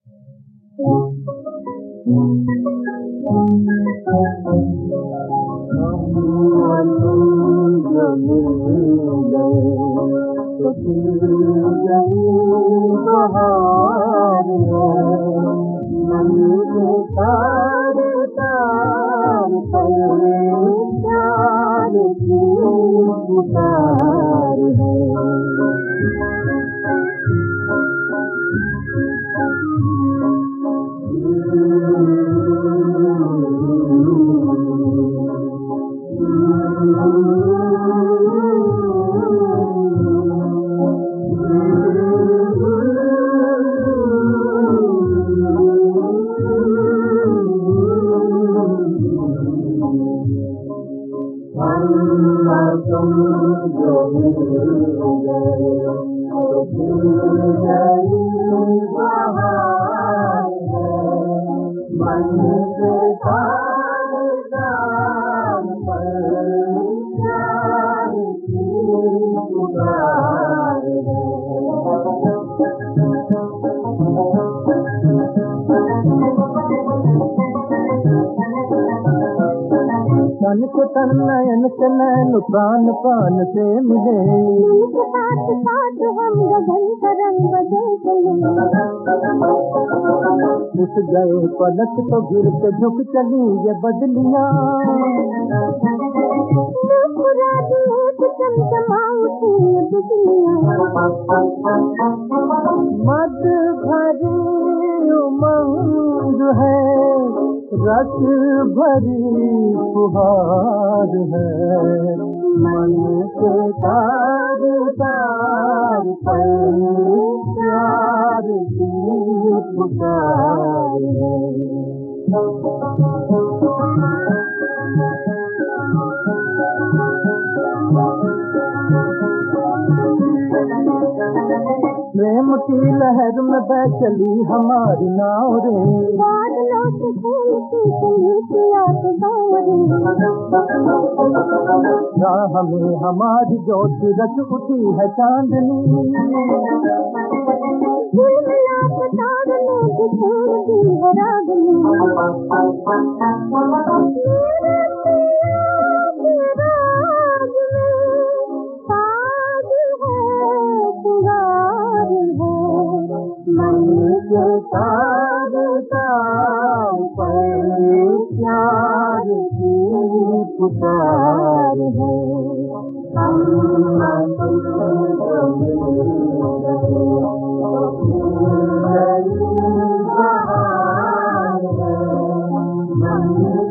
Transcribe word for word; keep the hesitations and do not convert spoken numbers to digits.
तन को तन नयन से नैन प्राण प्राण से मिले, साथ साथ हम गगन तरंग बजे चले। उठ गए पलक तो गिर के झुक चली ये बदलियां, मुस्कुरा दिए तो चमचमा उठी ये बिजलियां। मद भरी उमंग है, रस भरी फुहार है, मन के तार तार पर प्यार की पुकार है। प्रेम की लहर में बह चली हमारी नाव रे, बादलों से खेलती चली याद गाँव रे। राह में हमारी ज्योति रच उठी है चांदनी, झिलमिला के तारों ने बिखेर दी है रागनी। मन के तार तार पर प्यार की पुकार है। हम तुम बहार है।